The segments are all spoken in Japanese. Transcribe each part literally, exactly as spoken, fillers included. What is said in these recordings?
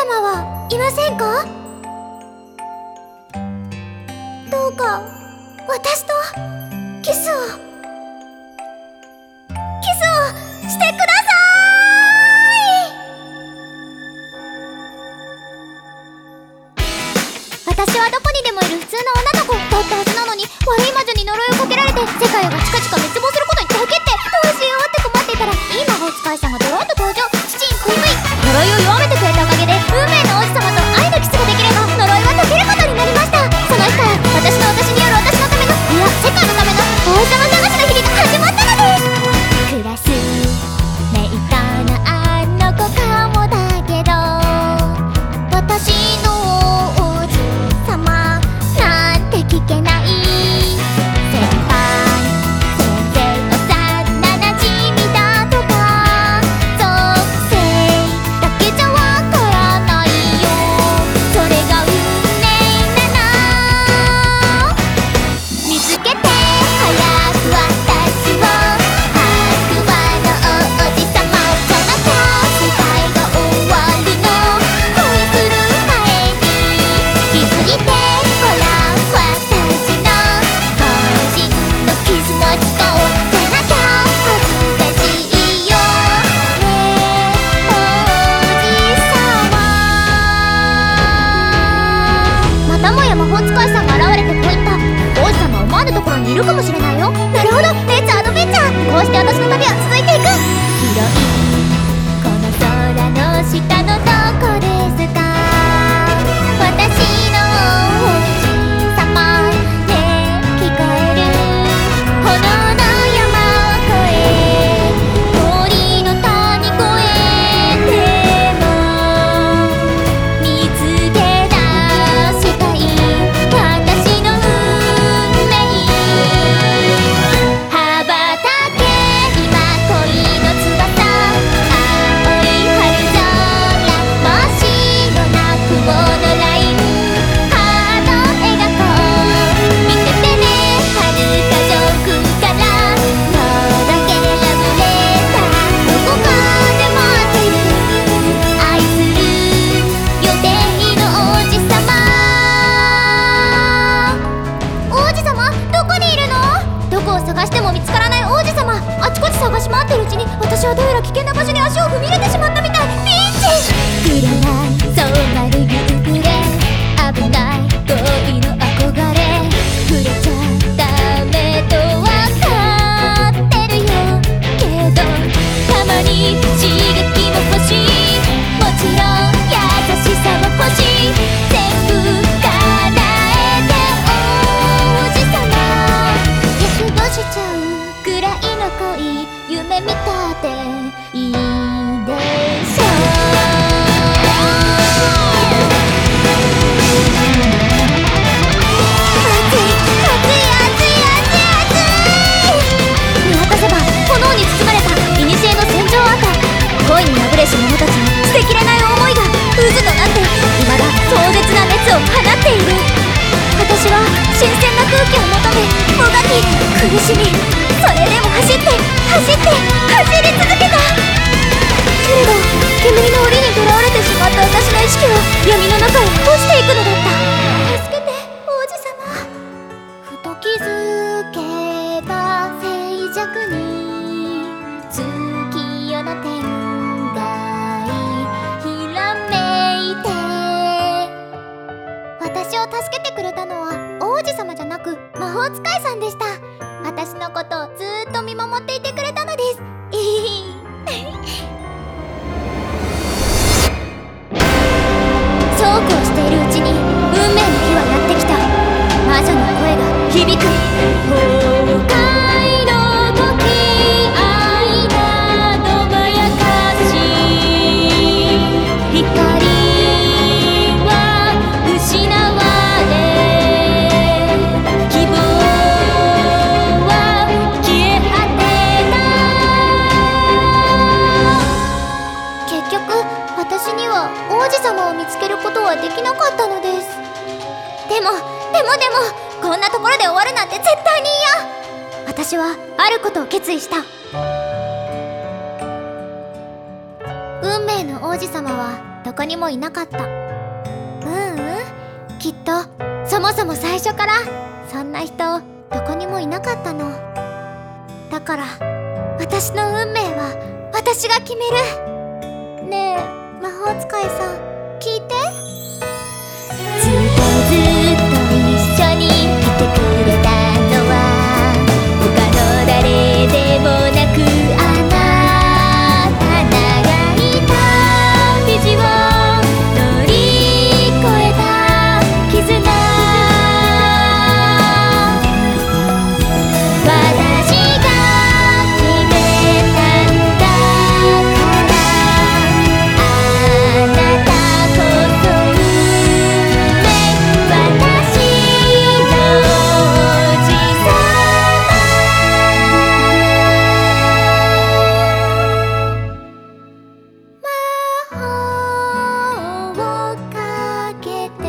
様はいませんか？どうか私とキスをキスをしてください。私はどこにでもいる普通の女の子だったはずなのに、悪い魔女に呪いをかけられて世界が近々滅亡することにたけって、どうしようって困っていたら、いい魔法使いさんがドロンと登場。父に食い食い呪いを弱めてくれたおかげで、運命の王子様と愛のキスができれば呪いは解けることになりました。その日から私の私による私のための、いや世界のための王子様探しの日々が始まったのです。クラスメイトのあの子かもだけど、私の王子様なんて聞けない。先輩先生幼なじみだとか属性だけじゃわからないよ。それが運命なの。見つけて早く私を、白馬の王子様。じゃなきゃ世界が終わるの。恋する前に気づいてほら、私の渾身のキスもちと。じゃなきゃ恥ずかしいよねえ王子様。またもや魔法使いさんが現れてこう言った。王子様は思わぬところにいるかもしれないよ。なるほど、レッツアドベンチャー。こうして私の旅は続いていく。広いこの空の下のどこですか？私の王子様ね、聞こえる？炎の山を越え、森の谷越えても見つけ出したい私の運命。羽ばたけ今恋の翼、青い春空、真っ白な雲のライン、ハート描こう。見ててね、遥か上空から届けラブレター。どこかで待ってる愛する予定の王子様。王子様どこにいるの？どこを探しても見つからない王子様。あちこち探し回ってるうちに、私はどうやら危険な場所に足を踏み入れてしまったみたい。ピンチ！紅そうなる夕暮れ、危ない恋の憧れ、触れちゃダメとわかってるよ。けどたまに刺激も欲しい、もちろん優しさも欲しい。全部叶えて王子様、約束しちゃうくらいの恋、夢見たっていいでしょう。熱い熱い熱い熱い熱い。見渡せば炎に包まれた古の戦場跡。恋に破れし者たちの捨てきれない思いが渦となって、未だ壮絶な熱を放っている。私は新鮮な空気を求めもがき苦しみ、それでも走って走って走り続けた。けれど煙の檻に囚われてしまった私の意識は闇の中へ落ちていくのだった。助けて王子様。ふと気づけば静寂に月夜の天外ひらめいて、私を助けてくれたのは王子様じゃなく魔法使いさんでした。私のことをずーっと見守っていてくれたのです。そうこうしているうちに運命の日はやってきた。魔女の声が響く。崩壊の時、愛などまやかし、光は失われ、希望は消え果てた。結局私には王子様を見つけることはできなかったのです。でもでもでもこんなところで終わるなんて絶対に嫌。私はあることを決意した。運命の王子様はどこにもいなかった。ううん、きっとそもそも最初からそんな人どこにもいなかったの。だから私の運命は私が決める。ねえ魔法使いさん、聞いて。ずっとずっと一緒にいてくれたのは他の誰でもなくあなた。長い旅路を乗り越えた絆、私が決めたんだから、あなたこそ運命、私の王子様。魔法をかけて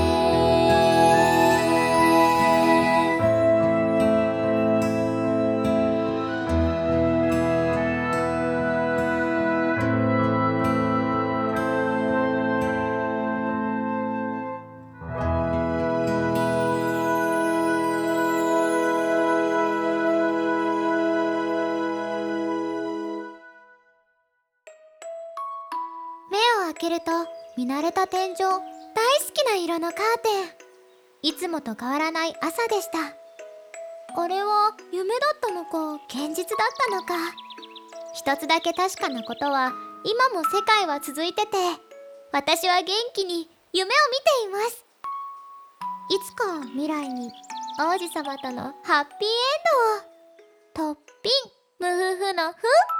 目を開けると見慣れた天井、大好きな色のカーテン。いつもと変わらない朝でした。あれは夢だったのか現実だったのか。一つだけ確かなことは、今も世界は続いてて、私は元気に夢を見ています。いつか未来に王子様とのハッピーエンドを。トッピンムフフのフ。